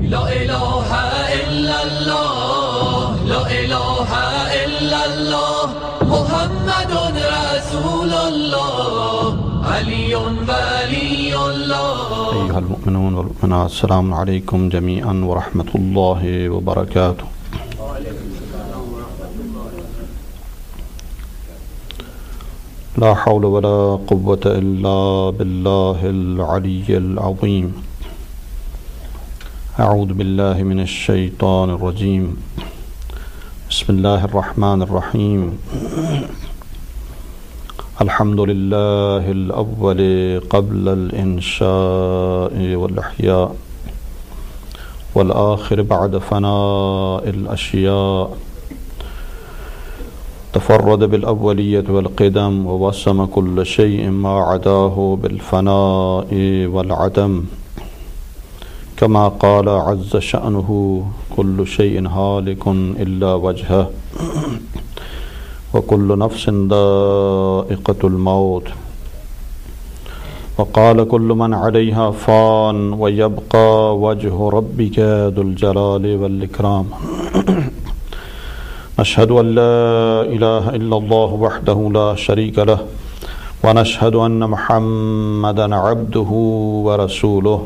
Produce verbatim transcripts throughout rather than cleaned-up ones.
لا إله إلا الله لا إله إلا الله محمد رسول الله علي ولي الله. أيها المؤمنون والمؤمنات السلام عليكم جميعا ورحمة الله وبركاته. لا حول ولا قوة إلا بالله العلي العظيم. أعوذ بالله من الشيطان الرجيم. بسم الله الرحمن الرحيم. الحمد لله الأول قبل الإنشاء والإحياء والآخر بعد فناء الأشياء. تفرد بالأولية والقدم ووسم كل شيء ما عداه بالفناء والعدم، كما قال عز شأنه كل شيء هالك إلا وجهه وكل نفس ذائقة الموت. وقال كل من عليها فان ويبقى وجه ربك ذو الجلال والإكرام. نشهد أن لا إله إلا الله وحده لا شريك له ونشهد أن محمدا عبده ورسوله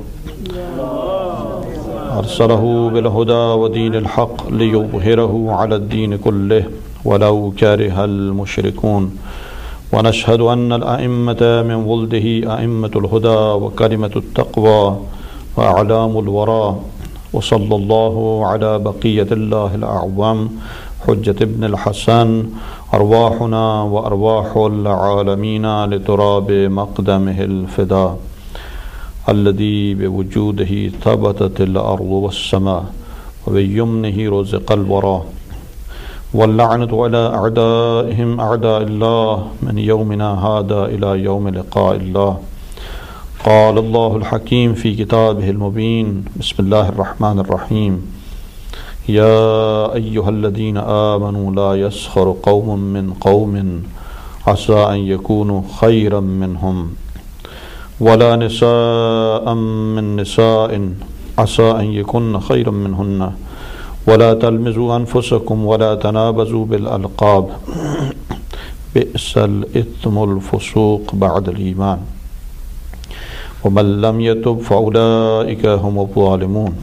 أرسله بالهدى ودين الحق ليظهره على الدين كله ولو كره المشركون. ونشهد أن الأئمة من ولده أئمة الهدى وكلمة التقوى وأعلام الورى. وصلى الله على بقية الله الأعظم حجة ابن الحسن أرواحنا وأرواح العالمين لتراب مقدمه الفداء الذي بوجوده ثبتت الأرض والسماء وبيمنه رزق الورى. واللعنة على أعدائهم أعداء الله من يومنا هذا إلى يوم لقاء الله. قال الله الحكيم في كتابه المبين. بسم الله الرحمن الرحيم. يا أيها الذين آمنوا لا يسخر قوم من قوم عسى أن يكونوا خيرا منهم ولا نساء من نساء عسى أن يكون خيرا منهن ولا تلمزوا أنفسكم ولا تنابزوا بالألقاب بئس الإثم الفسوق بعد الإيمان ومن لم يتب فأولئك هم الظالمون.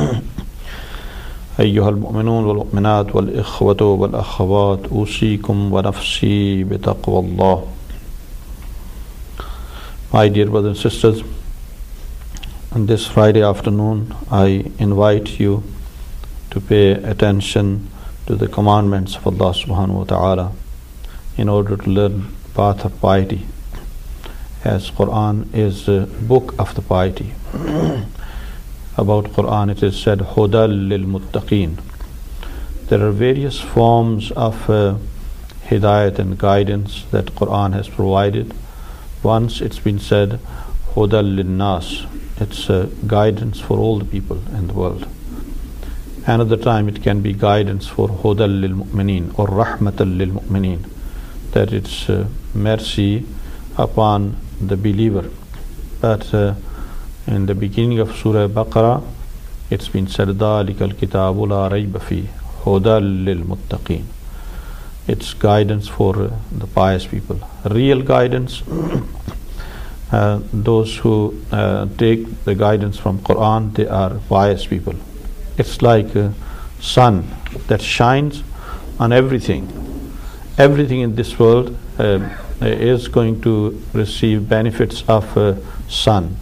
أيها المؤمنون والمؤمنات والإخوة والأخوات أوصيكم ونفسي بتقوى الله. My dear brothers and sisters, on this Friday afternoon I invite you to pay attention to the commandments of Allah subhanahu wa ta'ala in order to learn the path of piety, as Quran is a book of the piety. About Quran it is said Hudal lil Muttaqeen. There are various forms of uh, hidayat and guidance that Quran has provided. Once it's been said Hudal lil Nas, it's uh, guidance for all the people in the world. Another time it can be guidance for Hudal lil Mu'mineen or Rahmatal lil Mu'mineen, that it's uh, mercy upon the believer. But uh, in the beginning of Surah Baqarah it's been said Dhalikal Kitabu la rayba fi Hudal lil Muttaqeen. It's guidance for uh, the pious people. Real guidance, uh, those who uh, take the guidance from Quran, they are pious people. It's like a sun that shines on everything. Everything in this world uh, is going to receive benefits of uh, sun.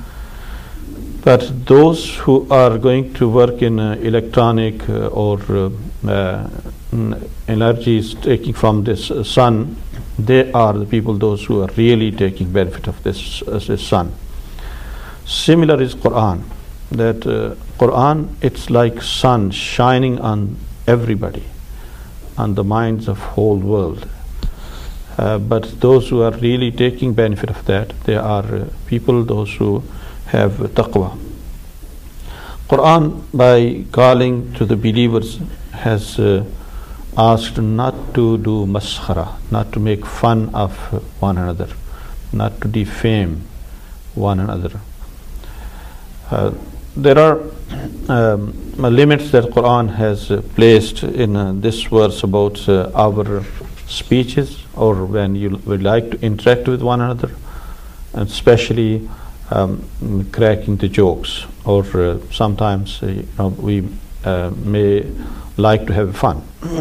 But those who are going to work in uh, electronic uh, or uh, uh, energies taking from this uh, sun, they are the people, those who are really taking benefit of this, uh, this sun. Similar is Quran. That uh, Quran, it's like sun shining on everybody, on the minds of whole world. Uh, but those who are really taking benefit of that, they are uh, people, those who have taqwa. Quran, by calling to the believers, has uh, asked not to do maskhara, not to make fun of one another, not to defame one another. Uh, there are um, limits that Quran has uh, placed in uh, this verse about uh, our speeches, or when you would like to interact with one another, and especially um, cracking the jokes, or uh, sometimes uh, you know, we uh, may like to have fun.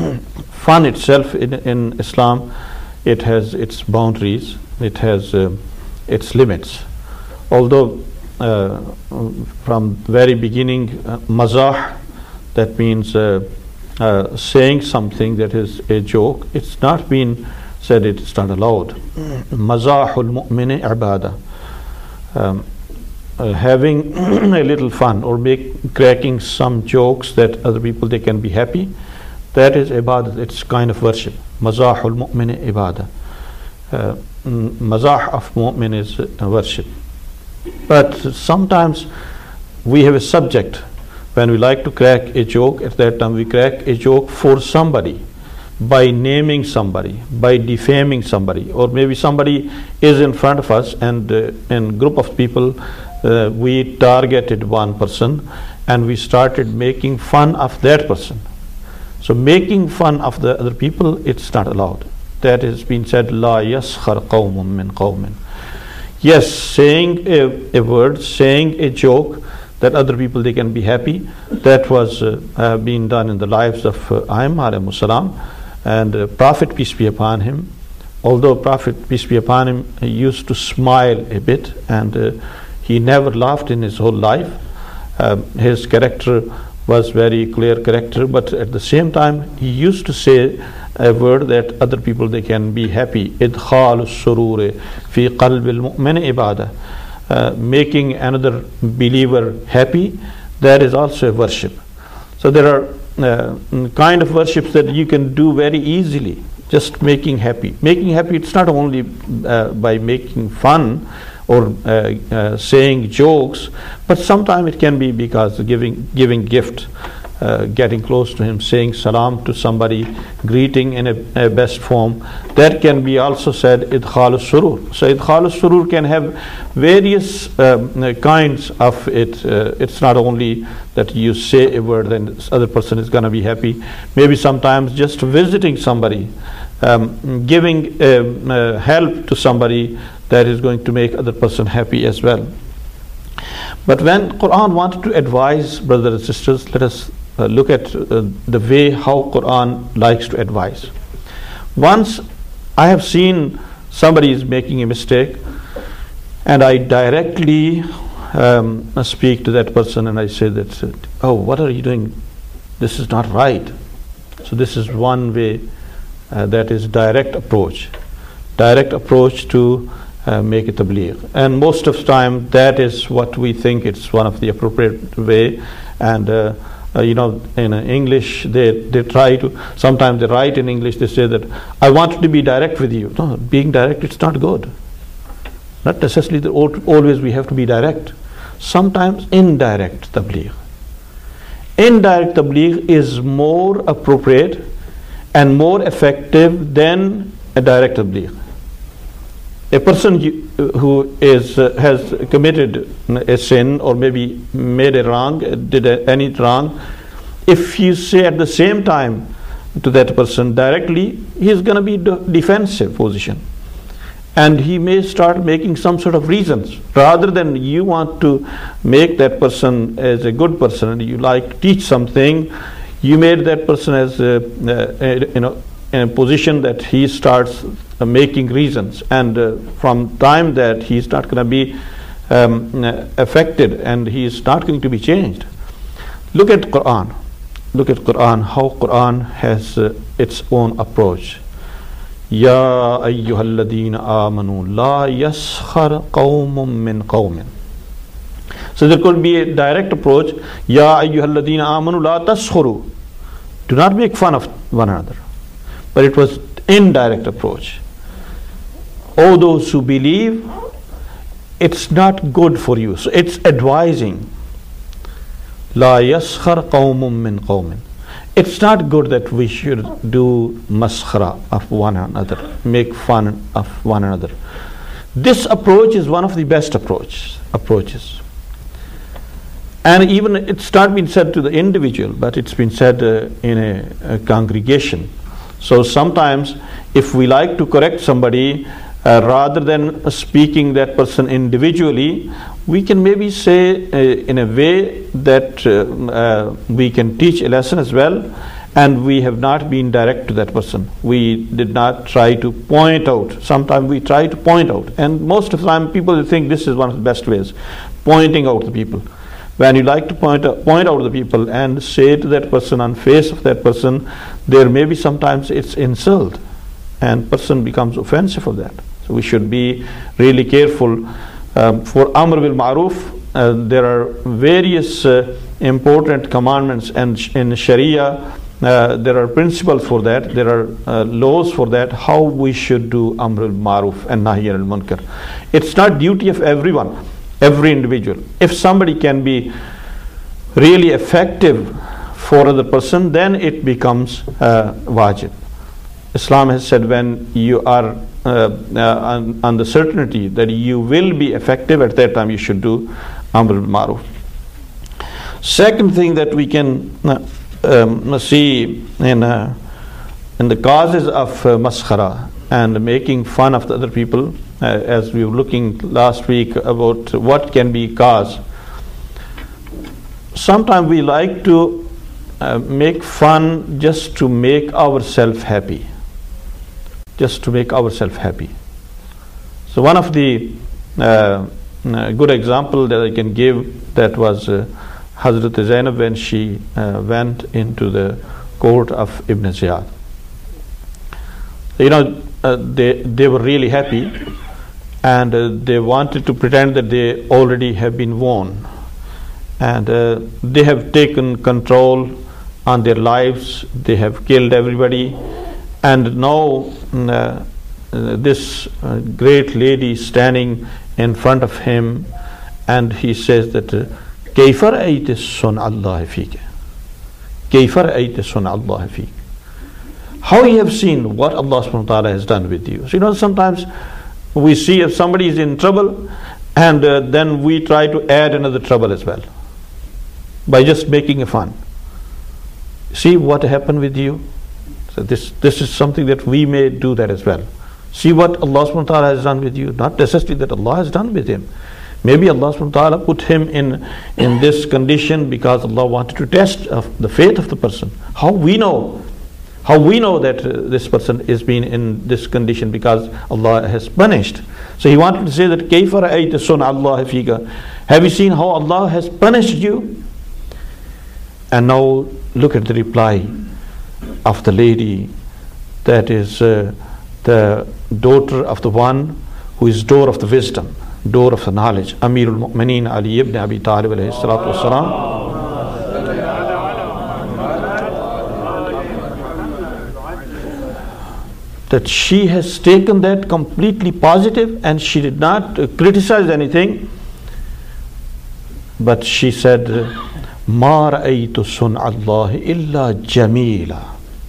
Fun itself in, in Islam, it has its boundaries, it has uh, its limits. Although uh, from very beginning, uh, mazah, that means uh, uh, saying something that is a joke, it's not been said, it's not allowed. Mazahul mu'mini ibadah. Um, uh, having a little fun, or make cracking some jokes that other people they can be happy, that is ibadah, it's kind of worship. Mazahul mu'mini ibadah. Uh, mazah of mu'min is uh, worship. But sometimes we have a subject when we like to crack a joke. At that time we crack a joke for somebody, by naming somebody, by defaming somebody, or maybe somebody is in front of us, and uh, in a group of people uh, we targeted one person and we started making fun of that person. So making fun of the other people, it's not allowed. That has been said, La yaskhar qawmun min qawmin. Yes, saying a, a word, saying a joke that other people they can be happy, that was uh, uh, being done in the lives of uh, Aimma alayhimu salam, and uh, Prophet, peace be upon him. Although Prophet, peace be upon him, he used to smile a bit, and uh, he never laughed in his whole life. Um, his character was very clear character, but at the same time he used to say a word that other people they can be happy. Idkhal surur fi qalb al-mu'min ibadah. Uh, making another believer happy, that is also a worship. So there are uh, kind of worships that you can do very easily, just making happy. Making happy, it's not only uh, by making fun or uh, uh, saying jokes, but sometimes it can be because giving giving gift, uh, getting close to him, saying salam to somebody, greeting in a, a best form. That can be also said idkhal surur. So idkhal surur can have various um, kinds of it. Uh, it's not only that you say a word and this other person is going to be happy. Maybe sometimes just visiting somebody, um, giving um, uh, help to somebody, that is going to make other person happy as well. But when Quran wanted to advise brothers and sisters, let us uh, look at uh, the way how Quran likes to advise. Once I have seen somebody is making a mistake, and I directly um, speak to that person and I say that, oh, what are you doing? This is not right. So this is one way, uh, that is direct approach. Direct approach to uh, make it tabligh. And most of the time that is what we think it's one of the appropriate way. And uh, uh, you know, in uh, English they, they try to, sometimes they write in English, they say that I want to be direct with you. No, being direct, it's not good. Not necessarily that always we have to be direct. Sometimes indirect tabligh. Indirect tabligh is more appropriate and more effective than a direct tabligh. A person who is uh, has committed a sin, or maybe made a wrong, did a, any wrong, if you say at the same time to that person directly, he is going to be de- defensive position, and he may start making some sort of reasons, rather than you want to make that person as a good person and you like to teach something. You made that person as a, a, you know, in a position that he starts uh, making reasons, and uh, from time that he's not going to be um, affected, and he is not going to be changed. Look at Quran. Look at Quran, how Quran has uh, its own approach. Ya ayyuhalladhina amanu la yaskhar qawmun min qawmin. So there could be a direct approach. Ya ayyuhalladhina amanu la taskhuru. Do not make fun of one another. But it was indirect approach. Oh, those who believe, it's not good for you. So it's advising. La yaskhar qawmun min qawmin. It's not good that we should do maskhara of one another, make fun of one another. This approach is one of the best approach, approaches. And even it's not been said to the individual, but it's been said uh, in a, a congregation. So sometimes if we like to correct somebody, uh, rather than speaking that person individually, we can maybe say uh, in a way that uh, uh, we can teach a lesson as well, and we have not been direct to that person. We did not try to point out. Sometimes we try to point out, and most of the time people think this is one of the best ways, pointing out the people. When you like to point out, point out the people and say to that person on face of that person, there may be sometimes it's insult, and person becomes offensive for that. So we should be really careful. Um, for Amr bil Ma'ruf, uh, there are various uh, important commandments, and sh- in Sharia uh, there are principles for that. There are uh, laws for that, how we should do Amr bil Ma'ruf and Nahy anil Munkar. It's not duty of everyone, every individual. If somebody can be really effective for other person, then it becomes uh, wajib. Islam has said when you are uh, uh, on, on the certainty that you will be effective, at that time you should do Amr bil Ma'ruf. Second thing that we can uh, um, see in uh, in the causes of uh, maskhara and making fun of the other people, uh, as we were looking last week about what can be cause. Sometimes we like to uh, make fun just to make ourselves happy. Just to make ourselves happy. So one of the uh, uh, good example that I can give, that was uh, Hazrat Zainab when she uh, went into the court of Ibn Ziyad. You know, uh, they they were really happy, and uh, they wanted to pretend that they already have been won, and uh, they have taken control on their lives. They have killed everybody. And now uh, uh, this uh, great lady standing in front of him, and he says that كيف رأيت صنع الله فيك كيف رأيت صنع الله فيك. How you have seen what Allah subhanahu wa ta'ala has done with you. So you know, sometimes we see if somebody is in trouble, and uh, then we try to add another trouble as well by just making a fun. See what happened with you. So this this is something that we may do that as well. See what Allah subhanahu wa ta'ala has done with you. Not necessarily that Allah has done with him. Maybe Allah subhanahu wa ta'ala put him in in this condition because Allah wanted to test of the faith of the person. How we know? How we know that uh, this person is being in this condition? Because Allah has punished. So he wanted to say that كيف رأيت صنع الله فيك. Have you seen how Allah has punished you? And now look at the reply of the lady, that is uh, the daughter of the one who is door of the wisdom, door of the knowledge, Amirul Mu'mineen Ali ibn Abi Talib alayhi salatu wassalam. That she has taken that completely positive, and she did not uh, criticize anything, but she said, ما رأيت صنع الله إلا جميلا.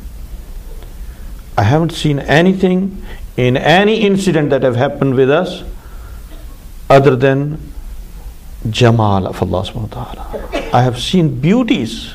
I haven't seen anything in any incident that have happened with us other than Jamal of Allah subhanahu wa ta'ala. I have seen beauties.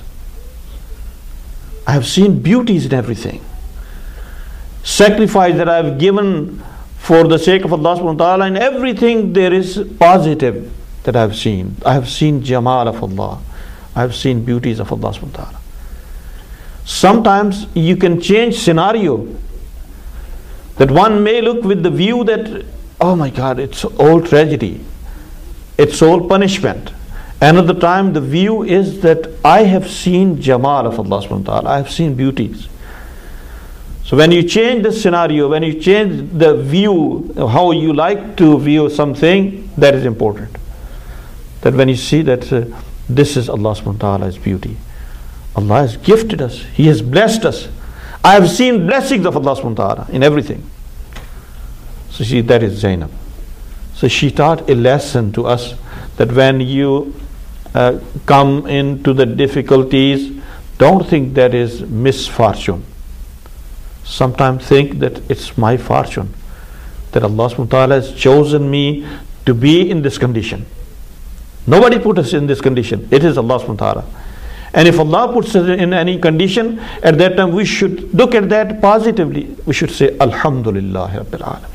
I have seen beauties in everything. Sacrifice that I have given for the sake of Allah subhanahu wa ta'ala, in everything there is positive that I have seen. I have seen Jamal of Allah. I have seen beauties of Allah subhanahu wa ta'ala. Sometimes you can change scenario, that one may look with the view that, oh my God, it's all tragedy, it's all punishment. Another time the view is that I have seen Jamal of Allah subhanahu wa ta'ala, I have seen beauties. So when you change the scenario, when you change the view, how you like to view something, that is important. That when you see that uh, this is Allah subhanahu wa ta'ala's beauty. Allah has gifted us. He has blessed us. I have seen blessings of Allah subhanahu wa ta'ala in everything. So see, that is Zainab. So she taught a lesson to us that when you uh, come into the difficulties, don't think that is misfortune. Sometimes think that it's my fortune, that Allah subhanahu wa ta'ala has chosen me to be in this condition. Nobody put us in this condition. It is Allah subhanahu wa ta'ala. And if Allah puts us in any condition, at that time we should look at that positively. We should say, Alhamdulillah Rabbil Alameen.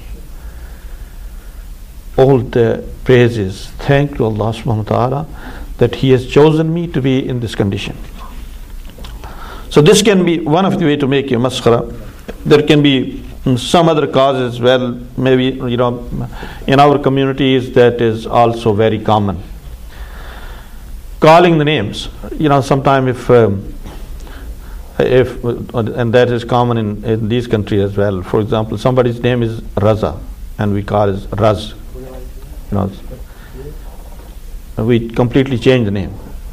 All the praises, thank to Allah subhanahu wa ta'ala that He has chosen me to be in this condition. So this can be one of the way to make a maskhara. There can be some other causes as well. Maybe, you know, in our communities that is also very common. Calling the names. You know, sometime if, um, if and that is common in, in these countries as well. For example, somebody's name is Raza and we call it Raz. You know, we completely change the name.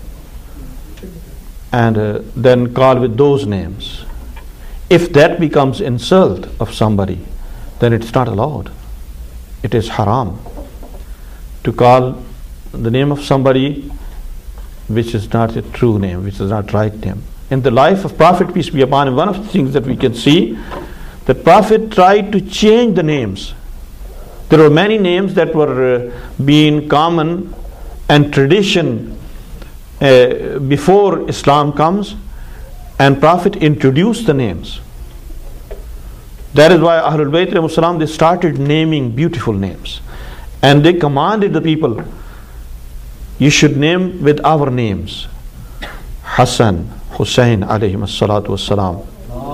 And uh, then call with those names. If that becomes insult of somebody, then it's not allowed. It is haram to call the name of somebody which is not a true name, which is not right name. In the life of Prophet, peace be upon him, one of the things that we can see, the Prophet tried to change the names. There were many names that were uh, being common and tradition uh, before Islam comes, and Prophet introduced the names. That is why Ahlul Bayt, they started naming beautiful names. And they commanded the people, you should name with our names. Hassan, Hussein, alayhim as-salatu was-salam.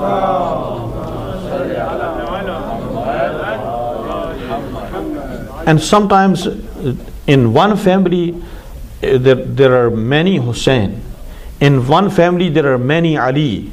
And sometimes in one family uh, there, there are many Hussein. In one family there are many Ali.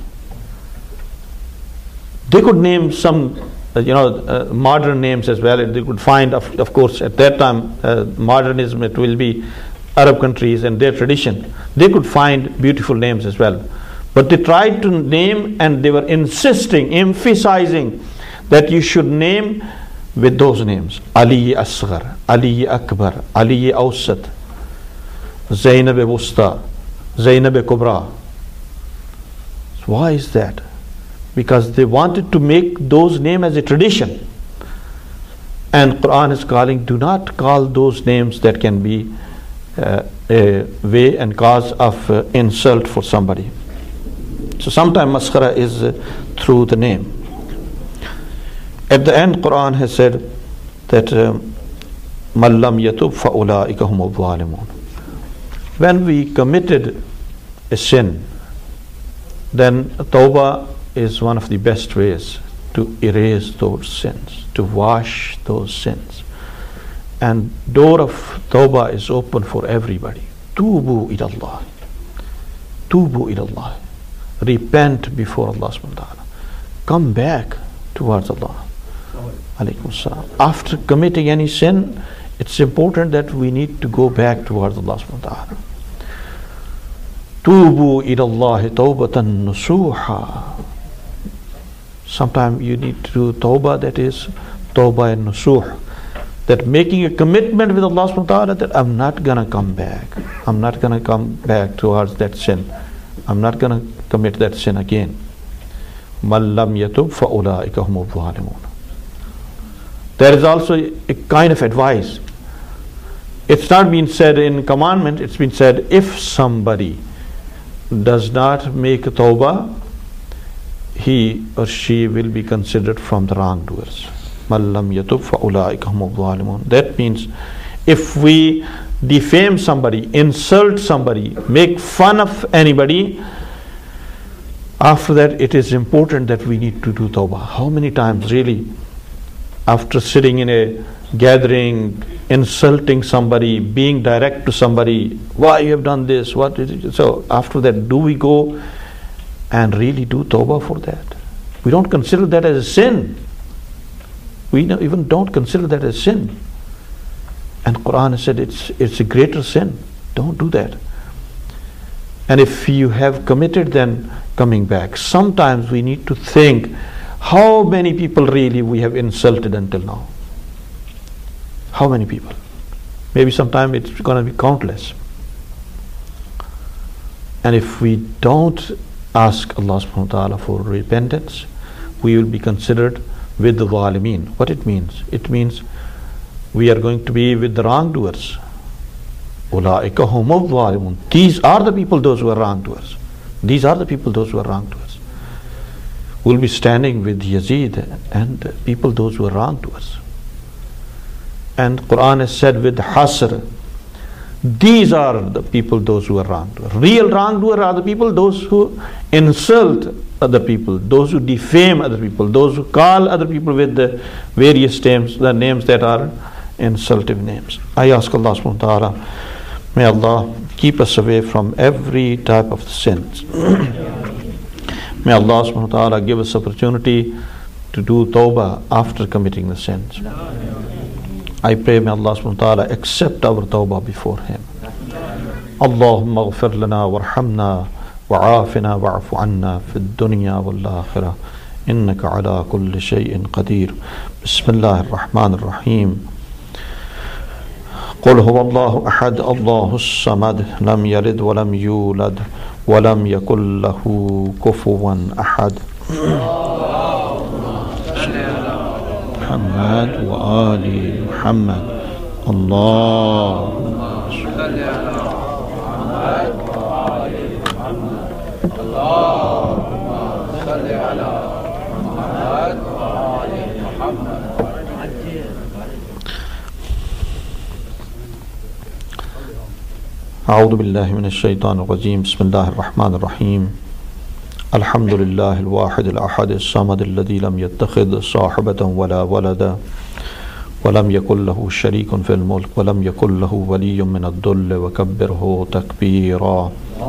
They could name some, uh, you know, uh, modern names as well. They could find, of, of course, at that time, uh, modernism, it will be Arab countries and their tradition. They could find beautiful names as well. But they tried to name and they were insisting, emphasizing that you should name with those names. Ali Asghar, Ali Akbar, Ali Awsat, Zainab Wusta, Zainab Kubra. So why is that? Because they wanted to make those names as a tradition. And Quran is calling, do not call those names that can be uh, a way and cause of uh, insult for somebody. So sometimes maskhara is uh, through the name. At the end, Quran has said that مَنْ لَمْ يَتُبْ فَأُولَٰئِكَ هُمُ الظَّالِمُونَ. When we committed a sin, then tawbah is one of the best ways to erase those sins, to wash those sins. And door of tawbah is open for everybody. Tubu ilallah. Tubu ilallah. Repent before Allah subhanahu wa ta'ala. Come back towards Allah. Alaykum salam. After committing any sin, it's important that we need to go back towards Allah subhanahu wa ta'ala. Tubu ilallahi tawbatan nusuha. Sometimes you need to do tawbah, that is tawbah and nusuh. That making a commitment with Allah subhanahu wa ta'ala that I'm not gonna come back. I'm not gonna come back towards that sin. I'm not gonna commit that sin again. مَنْ لَمْ يَتُبْ فَأُولَٰئِكَ هُمُ الظَّالِمُونَ. There is also a kind of advice. It's not been said in commandment, it's been said if somebody does not make a tawbah, he or she will be considered from the wrongdoers. مَنْ لَمْ يَتُبْ فَأُولَٰئِكَ هُمُ الظَّالِمُونَ. That means if we defame somebody, insult somebody, make fun of anybody, after that it is important that we need to do tawbah. How many times really, after sitting in a gathering, insulting somebody, being direct to somebody, why you have done this, what is it? So after that, do we go and really do tawbah for that? We don't consider that as a sin. We even don't consider that as sin. And Quran has said it's it's a greater sin. Don't do that. And if you have committed, then coming back. Sometimes we need to think how many people really we have insulted until now. How many people? Maybe sometime it's going to be countless. And if we don't ask Allah subhanahu wa ta'ala for repentance, we will be considered with the zalimeen. What it means? It means we are going to be with the wrongdoers. Ulaika humul zalimun. These are the people, those who are wrong to us. These are the people, those who are wrong to us. We'll be standing with Yazid and people, those who are wrong to us. And Quran has said with hasr, these are the people, those who are wrong to us. Real wrongdoer are the people, those who insult other people, those who defame other people, those who call other people with the various names, the names that are insultive names. I ask Allah subhanahu wa ta'ala, may Allah keep us away from every type of sins. May Allah subhanahu wa ta'ala give us opportunity to do tawbah after committing the sins. I pray may Allah subhanahu wa ta'ala accept our tawbah before Him. Allahumma ghfir lana warhamna wa'afina wa'afu anna fid dunya wal akhirah innaka ala kulli shay'in qadir. Bismillahir Rahmanir Rahim. قل هو الله أحد الله الصمد لم يلد ولم يولد ولم يكن له كفوا أحد. محمد وآل محمد. اللهم صل على محمد وآل محمد. اللهم صل على محمد وآل محمد. أعوذ بالله من الشيطان الرجيم. بسم الله الرحمن الرحيم. الحمد لله الواحد الأحد الصمد الذي لم يتخذ صاحبة ولا ولدا ولم يكن له شريك في الملك ولم يكن له ولي من الذل وكبره تكبيرا.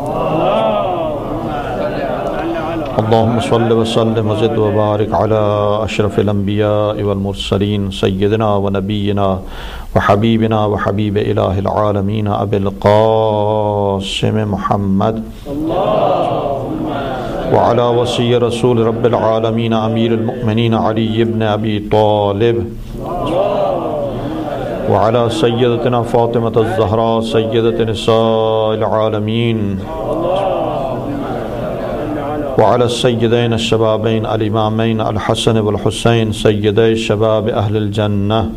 اللهم صل وسلم وزد وبارك على أشرف الأنبياء والمرسلين سيدنا ونبينا وحبيبنا وحبيب إله العالمين أبي القاسم محمد وعلى وصي رسول رب العالمين أمير المؤمنين علي بن أبي طالب وعلى سيدتنا فاطمة الزهراء سيدة نساء العالمين وعلى السيدين الشبابين الإمامين الحسن والحسين سيدي شباب أهل الجنة.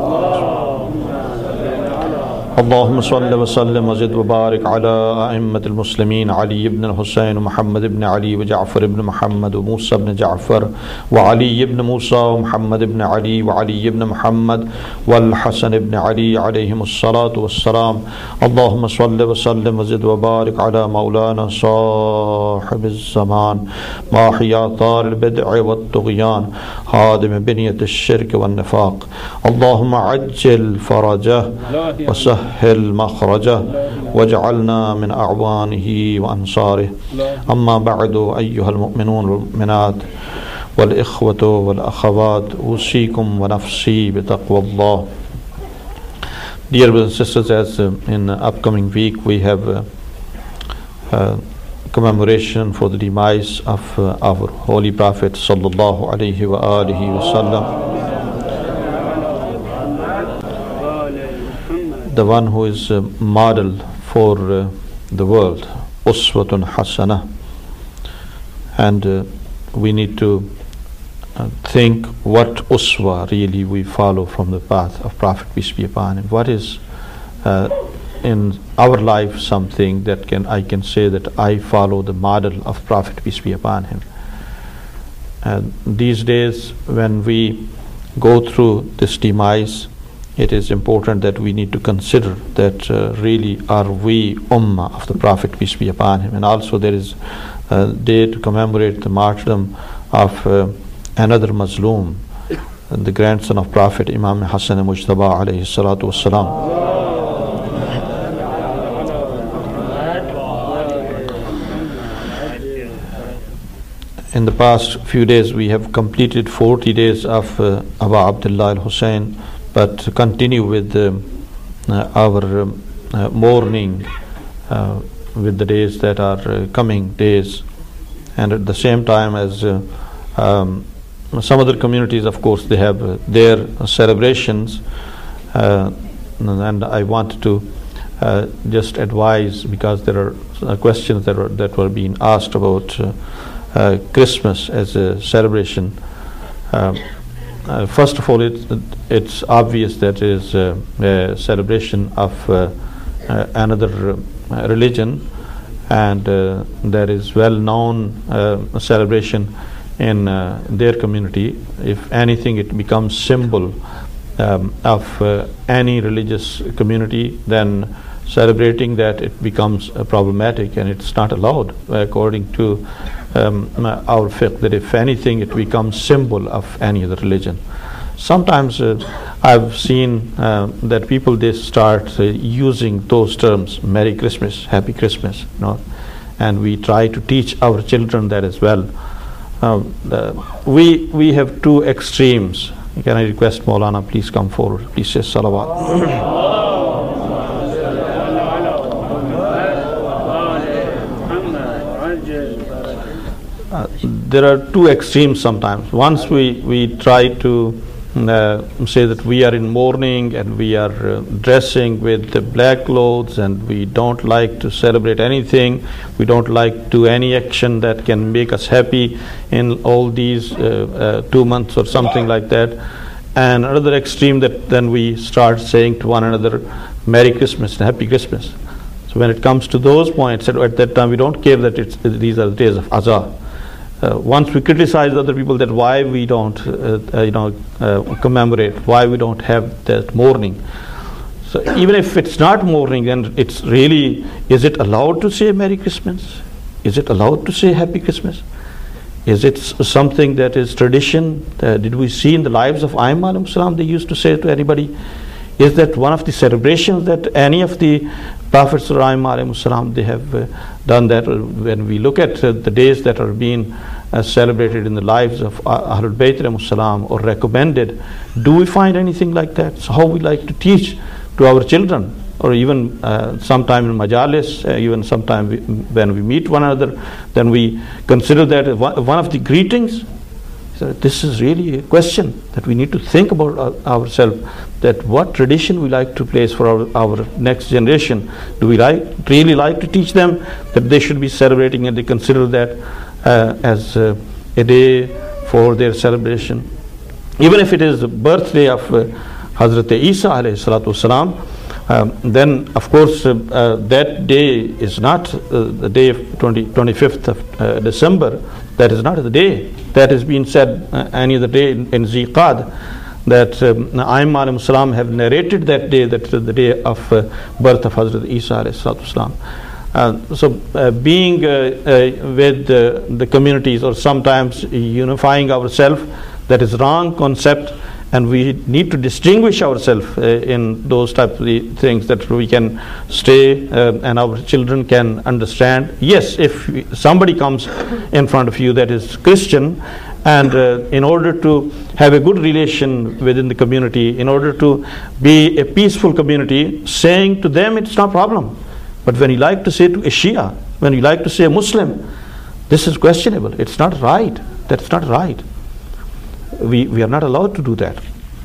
اللهم صل وسلم وزد وبارك على أئمة المسلمين علي بن الحسين ومحمد بن علي وجعفر بن محمد وموسى بن جعفر وعلي بن موسى ومحمد بن علي وعلي بن محمد والحسن بن علي عليهم الصلاة والسلام. اللهم صل وسلم وزد وبارك على مولانا صاحب الزمان ماحي آثار البدع والطغيان هادم بنية الشرك والنفاق. اللهم عجل فرجه وسهل هل مخرجه واجعلنا من أعوانه وأنصاره. أما بعد أيها المؤمنون والمؤمنات والإخوة والأخوات أوصيكم ونفسي بتقوى الله. Dear brothers and sisters, as uh, in the upcoming week we have uh, uh, commemoration for the demise of uh, our Holy Prophet sallallahu alaihi wa alihi wasallam, the one who is a model for uh, the world, Uswatun Hasana. And uh, we need to uh, think what Uswa really we follow from the path of Prophet, peace be upon him. What is uh, in our life something that can I can say that I follow the model of Prophet, peace be upon him. And these days when we go through this demise, it is important that we need to consider that uh, really are we ummah of the Prophet, peace be upon him. And also there is a day to commemorate the martyrdom of uh, another Mazloom, the grandson of Prophet Imam Hassan Mujtaba alayhi salatu wassalam. In the past few days we have completed forty days of uh, Aba Abdullah al-Hussein, but to continue with uh, uh, our um, uh, mourning uh, with the days that are uh, coming days, and at the same time as uh, um, some other communities, of course, they have uh, their celebrations, uh, and I want to uh, just advise, because there are uh, questions that were, that were being asked about uh, uh, Christmas as a celebration. Um, Uh, first of all, it's, it's obvious that it is uh, a celebration of uh, uh, another uh, religion, and uh, there is well-known uh, celebration in uh, their community. If anything, it becomes symbol um, of uh, any religious community, then celebrating that, it becomes uh, problematic, and it's not allowed according to um, our fiqh, that if anything, it becomes symbol of any other religion. Sometimes uh, I've seen uh, that people, they start uh, using those terms, Merry Christmas, Happy Christmas, you know, and we try to teach our children that as well. Um, uh, we we have two extremes. Can I request Maulana, please come forward, please say salawat. Uh, there are two extremes sometimes. Once we, we try to uh, say that we are in mourning and we are uh, dressing with the black clothes and we don't like to celebrate anything, we don't like to do any action that can make us happy in all these uh, uh, two months or something like that. And another extreme, that then we start saying to one another, Merry Christmas and Happy Christmas. So when it comes to those points, at that time we don't care that it's, these are the days of Azar. Uh, once we criticize other people that why we don't uh, uh, you know uh, commemorate, why we don't have that mourning. So even if it's not mourning, then it's really, is it allowed to say Merry Christmas? Is it allowed to say Happy Christmas? Is it something that is tradition? Uh, did we see in the lives of Aim alayhi salam, they used to say to anybody? Is that one of the celebrations that any of the prophets or Aim alayhi salam, they have uh, done that? When we look at uh, the days that are being uh, celebrated in the lives of Ahlul Bayt alayhi salam or recommended, do we find anything like that? So how we like to teach to our children, or even uh, sometime in majalis, uh, even sometime we, when we meet one another, then we consider that one, one of the greetings. So this is really a question that we need to think about our, ourselves, that what tradition we like to place for our, our next generation. Do we like, really like to teach them that they should be celebrating and they consider that uh, as uh, a day for their celebration? Even if it is the birthday of uh, Hazrat Isa alayhi salatu wasalam, um, then of course uh, uh, that day is not uh, the day of twenty-fifth of uh, December. That is not the day. That has been said uh, any other day in, in Ziqad, that um, Aim alayhi salam have narrated that day, that the day of uh, birth of Hazrat Isa alayhi salatu wasalam. Uh, so uh, being uh, uh, with uh, the communities, or sometimes unifying ourselves, that is wrong concept, and we need to distinguish ourselves uh, in those types of things, that we can stay uh, and our children can understand. Yes, if we, somebody comes in front of you that is Christian, and uh, in order to have a good relation within the community, in order to be a peaceful community, saying to them it's not a problem. But when you like to say to a Shia, when you like to say a Muslim, this is questionable. It's not right. That's not right. We, we are not allowed to do that.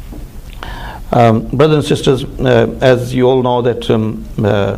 Um, brothers and sisters, uh, as you all know that um, uh,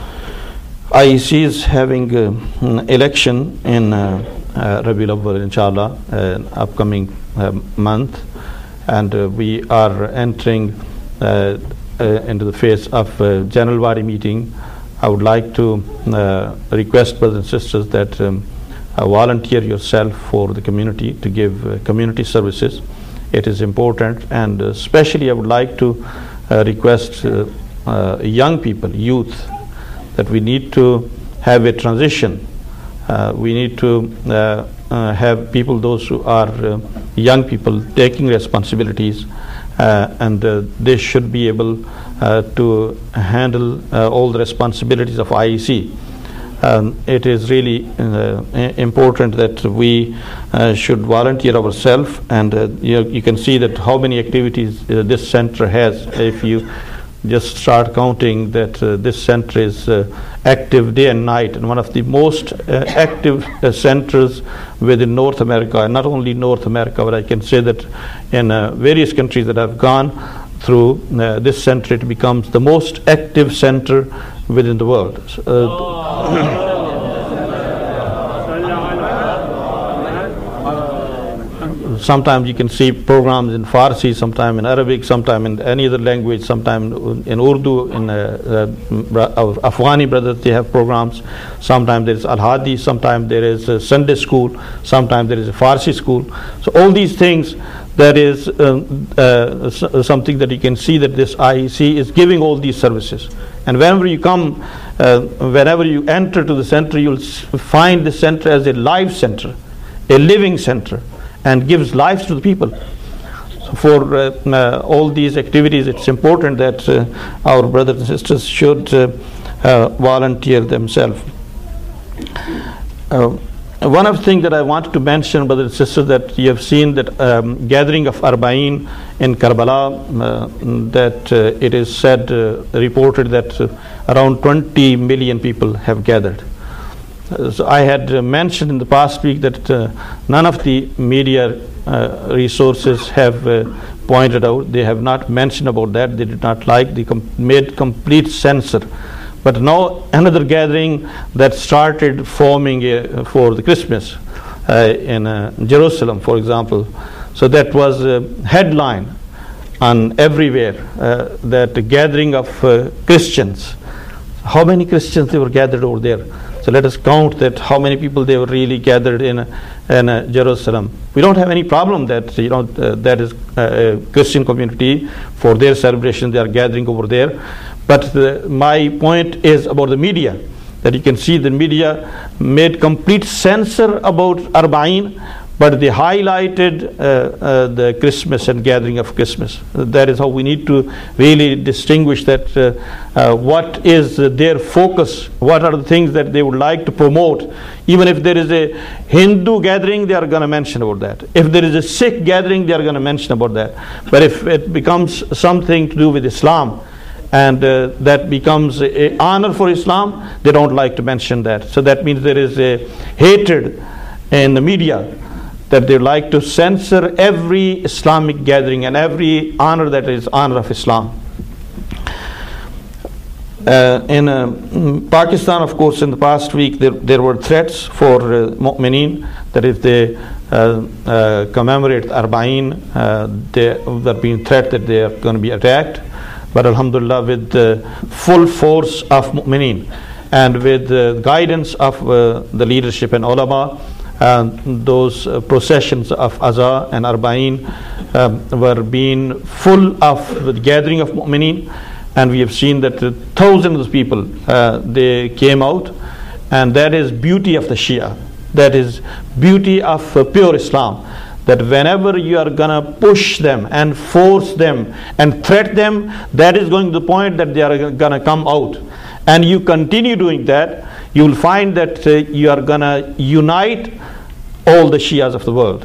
I E C is having uh, an election in uh, uh, Rabiul Awwal, inshallah, uh, upcoming uh, month, and uh, we are entering uh, uh, into the phase of uh, general body meeting. I would like to uh, request brothers and sisters that um, Uh, volunteer yourself for the community, to give uh, community services. It is important, and uh, especially I would like to uh, request uh, uh, young people, youth, that we need to have a transition. Uh, we need to uh, uh, have people, those who are uh, young people, taking responsibilities, uh, and uh, they should be able uh, to handle uh, all the responsibilities of I E C. Um, it is really uh, important that we uh, should volunteer ourselves, and uh, you, you can see that how many activities uh, this center has. If you just start counting that uh, this center is uh, active day and night, and one of the most uh, active uh, centers within North America, and not only North America, but I can say that in uh, various countries that I've gone through, uh, this center, it becomes the most active center within the world. Uh, sometimes you can see programs in Farsi, sometime in Arabic, sometime in any other language, sometime in Urdu, in uh, uh, our Afghani brothers, they have programs. Sometimes there is Al-Hadi, sometimes there is a Sunday school, sometimes there is a Farsi school. So all these things, that is um, uh, something that you can see that this I E C is giving all these services. And whenever you come, uh, whenever you enter to the center, you'll find the center as a live center, a living center, and gives life to the people. So for uh, uh, all these activities, it's important that uh, our brothers and sisters should uh, uh, volunteer themselves. Uh, one of the things that I wanted to mention, brothers and sisters, that you have seen that um, gathering of Arba'in in Karbala, uh, that uh, it is said, uh, reported that uh, around twenty million people have gathered. Uh, so I had uh, mentioned in the past week that uh, none of the media uh, resources have uh, pointed out, they have not mentioned about that, they did not like, they com made complete censor. But now another gathering that started forming uh, for the Christmas uh, in uh, Jerusalem, for example. So that was a headline on everywhere, uh, that the gathering of uh, Christians. How many Christians they were gathered over there? So let us count that how many people they were really gathered in, in uh, Jerusalem. We don't have any problem that, you know, uh, that is uh, a Christian community for their celebration, they are gathering over there. But the, my point is about the media, that you can see the media made complete censor about Arba'in, but they highlighted uh, uh, the Christmas and gathering of Christmas. That is how we need to really distinguish that uh, uh, what is their focus, what are the things that they would like to promote. Even if there is a Hindu gathering, they are going to mention about that. If there is a Sikh gathering, they are going to mention about that. But if it becomes something to do with Islam, and uh, that becomes an honor for Islam, they don't like to mention that. So that means there is a hatred in the media, that they like to censor every Islamic gathering and every honor that is honor of Islam. Uh, in uh, Pakistan, of course, in the past week, there, there were threats for uh, mu'mineen, that if they uh, uh, commemorate Arba'in, uh, they are being threatened that they are going to be attacked. But alhamdulillah, with the full force of mu'mineen and with the guidance of uh, the leadership and ulama, and those uh, processions of Aza and Arba'in um, were being full of the gathering of mu'mineen, and we have seen that uh, thousands of people uh, they came out, and that is beauty of the Shia, that is beauty of uh, pure Islam. That whenever you are gonna push them and force them and threat them, that is going to the point that they are gonna come out. And you continue doing that, you will find that uh, you are gonna unite all the Shias of the world.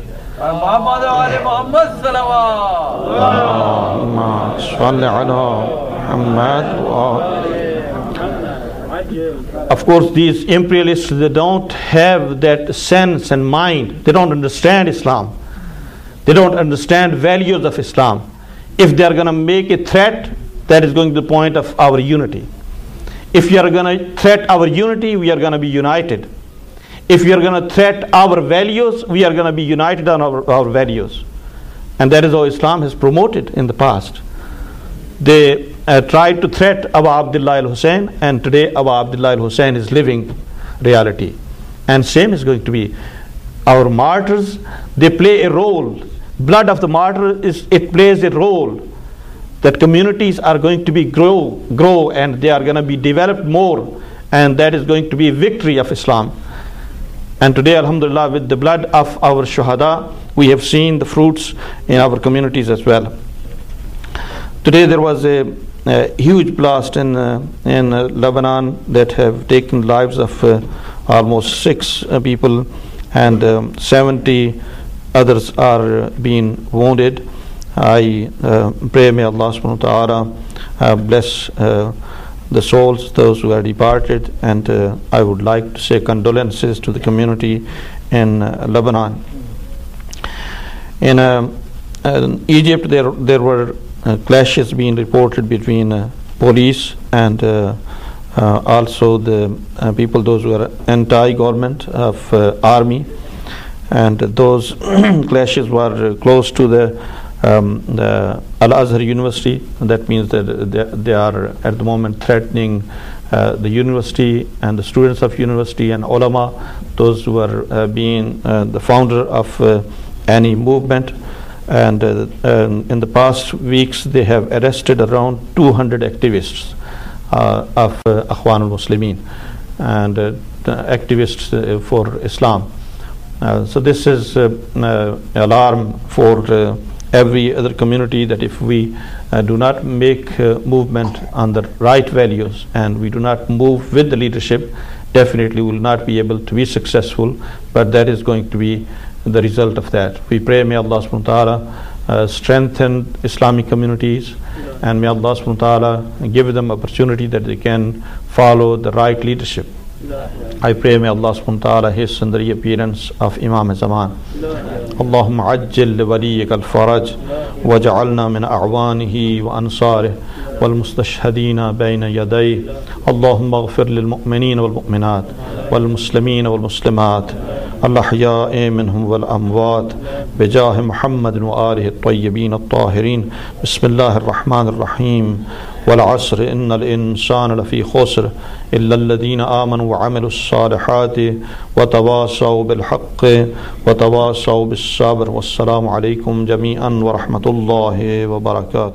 Of course, these imperialists, they don't have that sense and mind. They don't understand Islam. They don't understand values of Islam. If they are going to make a threat, that is going to the point of our unity. If you are going to threat our unity, we are going to be united. If you are going to threat our values, we are going to be united on our, our values. And that is how Islam has promoted in the past. They uh, tried to threat Abu Abdullah al-Hussein, and today Abu Abdullah al-Hussein is living reality. And same is going to be our martyrs. They play a role. Blood of the martyr is it plays a role that communities are going to be grow grow and they are going to be developed more, and that is going to be a victory of Islam. And today, alhamdulillah, with the blood of our shuhada, we have seen the fruits in our communities as well. Today there was a, a huge blast in uh, in uh, Lebanon that have taken the lives of uh, almost six uh, people, and um, seventy others are uh, being wounded. I uh, pray may Allah subhanahu wa ta'ala uh, bless uh, the souls, those who are departed, and uh, I would like to say condolences to the community in uh, Lebanon. In uh, uh, Egypt, there there were uh, clashes being reported between uh, police and uh, uh, also the uh, people, those who are anti-government of uh, army. and those clashes were close to the, um, the Al-Azhar University. That means that they, they are at the moment threatening uh, the university and the students of university and ulama, those who are uh, being uh, the founder of uh, any movement. And uh, um, in the past weeks they have arrested around two hundred activists uh, of uh, Akhwan al-Muslimin and uh, activists uh, for Islam. Uh, so this is uh, uh, alarm for uh, every other community, that if we uh, do not make uh, movement on the right values and we do not move with the leadership, definitely we will not be able to be successful, but that is going to be the result of that. We pray, may Allah subhanahu wa ta'ala uh, strengthen Islamic communities, and may Allah subhanahu wa ta'ala give them opportunity that they can follow the right leadership. I pray, may Allah subhanahu wa ta'ala hasten the reappearance of Imam Zaman. Allahumma ajjil li waliyyika al-faraj waj'alna min a'wanihi wa ansarih والمستشهدين بين يديه اللهم اغفر للمؤمنين والمؤمنات والمسلمين والمسلمات الأحياء منهم والأموات بجاه محمد وآله الطيبين الطاهرين بسم الله الرحمن الرحيم والعصر إن الإنسان لفي خسر إلا الذين آمنوا وعملوا الصالحات وتواصوا بالحق وتواصوا بالصبر والسلام عليكم جميعا ورحمة الله وبركاته.